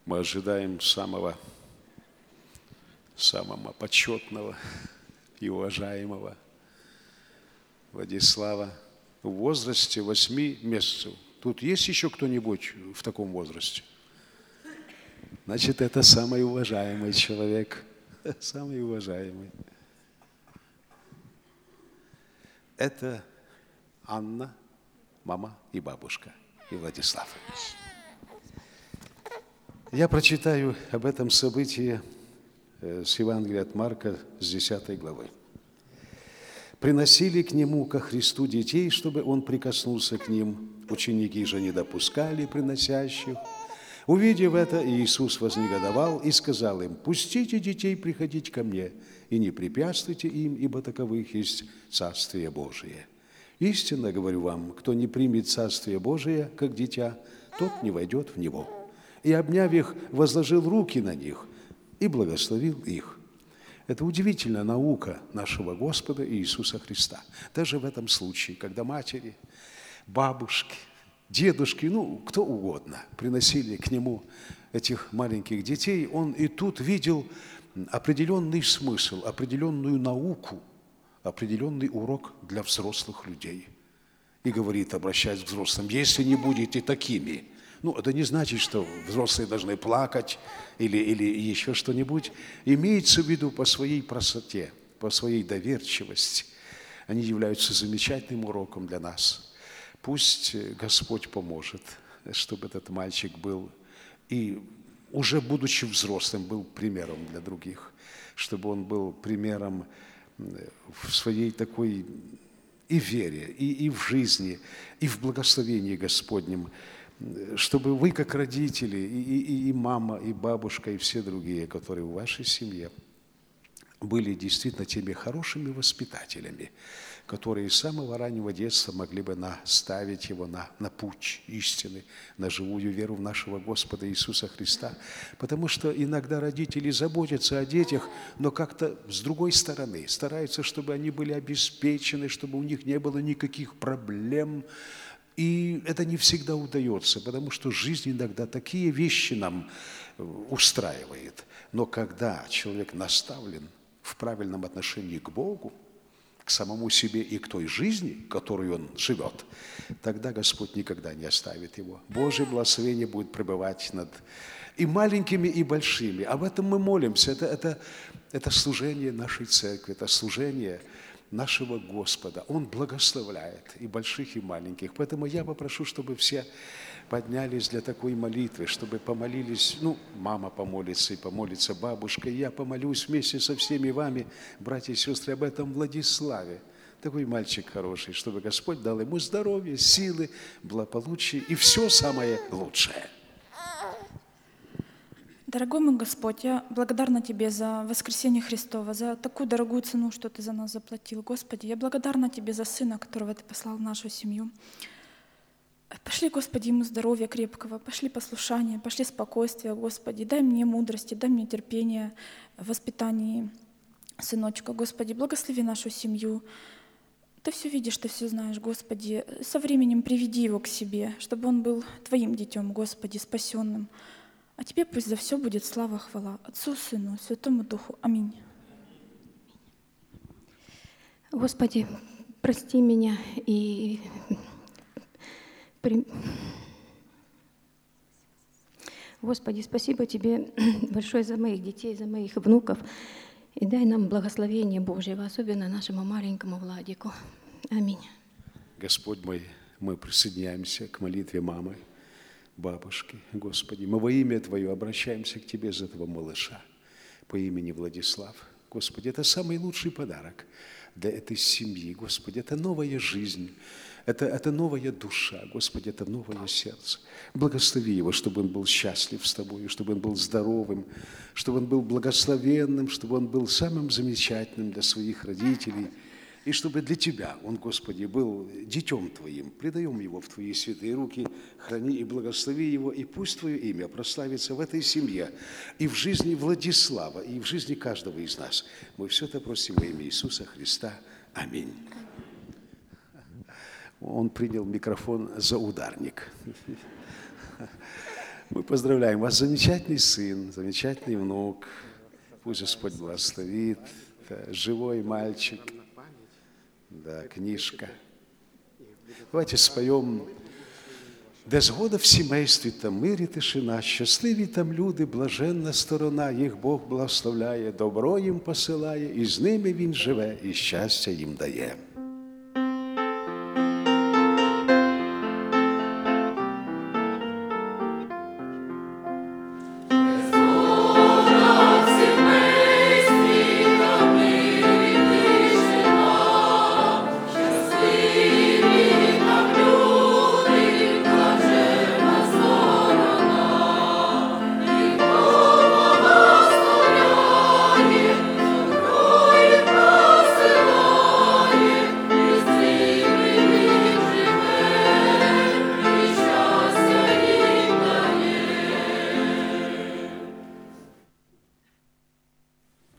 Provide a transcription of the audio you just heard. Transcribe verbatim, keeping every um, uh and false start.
Мы ожидаем самого, самого почетного и уважаемого Владислава в возрасте восьми месяцев. Тут есть еще кто-нибудь в таком возрасте? Значит, это самый уважаемый человек, самый уважаемый. Это Анна, мама и бабушка, и Владислав. Я прочитаю об этом событии с Евангелия от Марка, с десятой главы. «Приносили к нему, ко Христу, детей, чтобы он прикоснулся к ним. Ученики же не допускали приносящих. Увидев это, Иисус вознегодовал и сказал им: пустите детей приходить ко мне, и не препятствуйте им, ибо таковых есть Царствие Божие. Истинно говорю вам, кто не примет Царствие Божие, как дитя, тот не войдет в него. И, обняв их, возложил руки на них и благословил их». Это удивительная наука нашего Господа Иисуса Христа. Даже в этом случае, когда матери, бабушки, дедушки, ну, кто угодно, приносили к нему этих маленьких детей, он и тут видел определенный смысл, определенную науку, определенный урок для взрослых людей. И говорит, обращаясь к взрослым: если не будете такими. Ну, это не значит, что взрослые должны плакать или, или еще что-нибудь. Имеется в виду по своей простоте, по своей доверчивости. Они являются замечательным уроком для нас. Пусть Господь поможет, чтобы этот мальчик был, и уже будучи взрослым, был примером для других, чтобы он был примером в своей такой и вере, и, и в жизни, и в благословении Господнем, чтобы вы, как родители, и, и, и мама, и бабушка, и все другие, которые в вашей семье, были действительно теми хорошими воспитателями, которые с самого раннего детства могли бы наставить его на, на путь истины, на живую веру в нашего Господа Иисуса Христа. Потому что иногда родители заботятся о детях, но как-то с другой стороны стараются, чтобы они были обеспечены, чтобы у них не было никаких проблем. И это не всегда удается, потому что жизнь иногда такие вещи нам устраивает. Но когда человек наставлен в правильном отношении к Богу, к самому себе и к той жизни, которую он живет, тогда Господь никогда не оставит его. Божье благословение будет пребывать над и маленькими, и большими. Об этом мы молимся. Это, это, это служение нашей церкви, это служение нашего Господа. Он благословляет и больших, и маленьких. Поэтому я попрошу, чтобы все поднялись для такой молитвы, чтобы помолились, ну, мама помолится и помолится бабушка, и я помолюсь вместе со всеми вами, братья и сестры, об этом Владиславе. Такой мальчик хороший, чтобы Господь дал ему здоровье, силы, благополучие и все самое лучшее. Дорогой мой Господь, я благодарна Тебе за воскресение Христова, за такую дорогую цену, что Ты за нас заплатил. Господи, я благодарна Тебе за Сына, которого Ты послал в нашу семью. Пошли, Господи, ему здоровья крепкого, пошли послушания, пошли спокойствия, Господи. Дай мне мудрости, дай мне терпения в воспитании сыночка, Господи. Благослови нашу семью. Ты все видишь, Ты все знаешь, Господи. Со временем приведи его к себе, чтобы он был Твоим детем, Господи, спасенным. А Тебе пусть за все будет слава, хвала Отцу, Сыну, Святому Духу. Аминь. Господи, прости меня и Господи, спасибо Тебе большое за моих детей, за моих внуков. И дай нам благословение Божьего, особенно нашему маленькому Владику. Аминь. Господь мой, мы присоединяемся к молитве мамы, бабушки. Господи, мы во имя Твое обращаемся к Тебе за этого малыша по имени Владислав. Господи, это самый лучший подарок для этой семьи. Господи, это новая жизнь, это, это новая душа. Господи, это новое сердце. Благослови его, чтобы он был счастлив с Тобой, чтобы он был здоровым, чтобы он был благословенным, чтобы он был самым замечательным для своих родителей. И чтобы для Тебя он, Господи, был детем Твоим. Предаем его в Твои святые руки, храни и благослови его, и пусть Твое имя прославится в этой семье, и в жизни Владислава, и в жизни каждого из нас. Мы все это просим во имя Иисуса Христа. Аминь. Он принял микрофон за ударник. Мы поздравляем вас, замечательный сын, замечательный внук. Пусть Господь благословит. Это живой мальчик. Да, книжка. Давайте споем. Де згода в сімействі та мирі тишина, щасливі там люди, блаженна сторона, їх Бог благословляє, добро їм посилає, і з ними Він живе, і щастя їм дає.